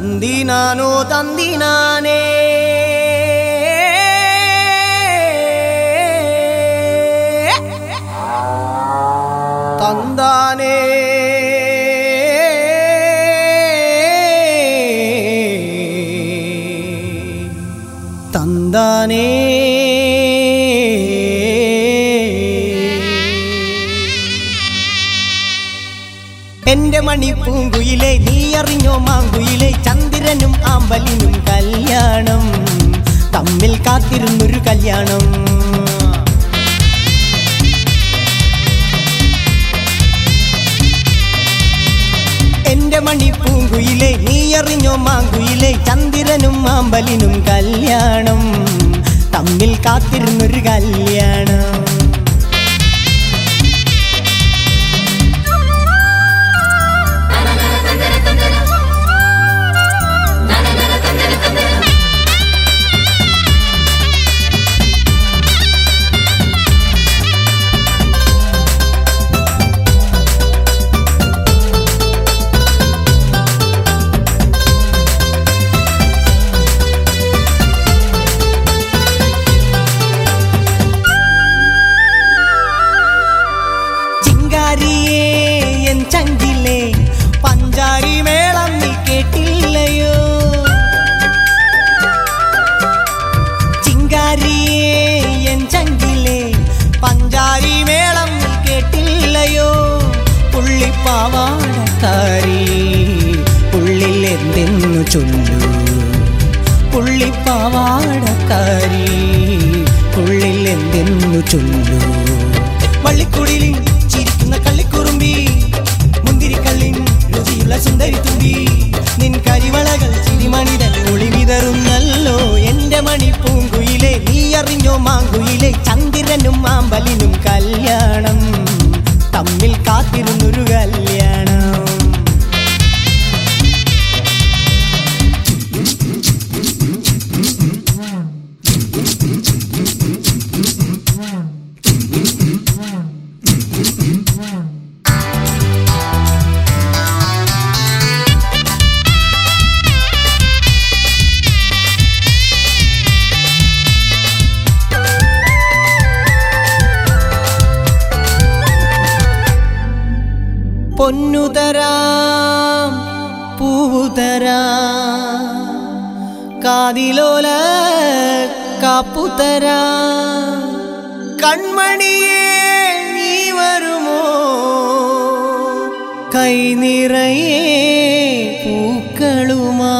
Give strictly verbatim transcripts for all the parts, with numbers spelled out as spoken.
തന്തിനാനോ തന്തിനാനേ തന്താനേ തന്താനേ എന്റെ മണിപ്പൂങ്കുയിലെ നീ അറിഞ്ഞോ മാങ്കുയിലെ ചന്ദ്രനും ആമ്പലിനും കല്യാണം തമ്മിൽ കാത്തിരുന്നൊരു കല്യാണം എന്റെ മണിപ്പൂങ്കുയിലെ നീ അറിഞ്ഞോ മാങ്കുയിലെ ചന്ദ്രനും ആമ്പലിനും കല്യാണം തമ്മിൽ കാത്തിരുന്നൊരു കല്യാണം ചങ്കിലെ പഞ്ചാരി മേളം നീ കേട്ടില്ലയോ ചിങ്കാരിയേ എൻ ചങ്കിലെ പഞ്ചാരി മേളം നീ കേട്ടില്ലയോ പുള്ളിപ്പാവാടക്കാരി ഉള്ളിൽ എന്തെന്നു ചൊല്ലൂ പുള്ളിപ്പാവാടക്കാരി ഉള്ളിൽ എന്തെന്നു ചൊല്ലൂ വള്ളിക്കുടിലിൽ ചിരിക്കുന്ന കള്ളിക്കുറുമ്പി മുന്തിരിക്കള്ളിൻ രുചിയുള്ള സുന്ദരി തുമ്പി നിൻ കരിവളകൾ ചിരിമണിതൻ ഒളി വിതറുന്നല്ലോ എന്റെ മണിപ്പൂങ്കുയിലെ നീ അറിഞ്ഞോ മാങ്കുയിലെ ചന്ദ്രനും ആമ്പലിനും കല്യാണം തമ്മിൽ കാത്തിരുന്നൊരു കല്യാണം പൊന്നുതരാം പൂവുതരാം കാതിലോല കാപ്പുതരാം കൺമണിയേ നീ വരുമോ കൈ നിറയെ പൂക്കളുമാ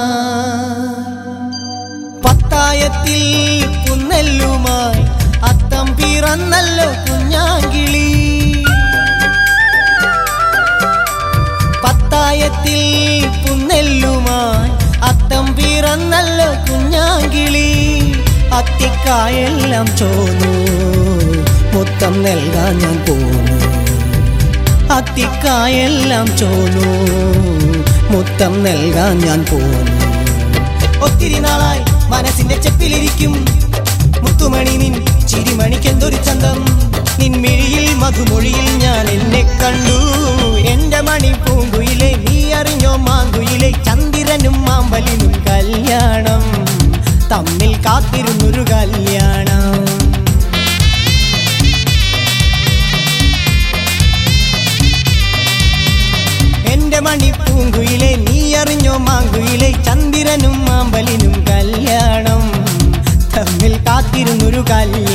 പത്തായത്തിൽ പുന്നെല്ലുമായി അത്തം പിറന്നല്ലോ കുഞ്ഞാങ്കിളി പത്തായത്തിൽ പുന്നെല്ലുമായി അത്തം പിറന്നല്ലോ കുഞ്ഞാങ്കിളി അത്തിക്കായെല്ലാം ചോന്നു മുത്തം നൽകാൻ ഞാൻ പോന്നു അത്തിക്കായെല്ലാം ചോന്നു മുത്തം നൽകാൻ ഞാൻ പോന്നു ഒത്തിരി നാളായി മനസ്സിന്റെ ചെപ്പിലിരിക്കും മുത്തുമണി നിൻ ചിരിമണിക്കെന്തൊരു ചന്തം നിൻ മിഴിയിൽ മധുമൊഴിയിൽ ഞാൻ എന്നെ കണ്ടു എന്റെ മണിപ്പൂങ്കുയിലെ നീ അറിഞ്ഞോ മാങ്കുയിലെ ചന്ദ്രനും ആമ്പലിനും കല്യാണം തമ്മിൽ കാത്തിരുന്നൊരു കല്യാണം എന്റെ മണിപ്പൂങ്കുയിലെ നീ അറിഞ്ഞോ മാങ്കുയിലെ ചന്ദ്രനും ആമ്പലിനും കല്യാണം തമ്മിൽ കാത്തിരുന്നൊരു കല്യാണം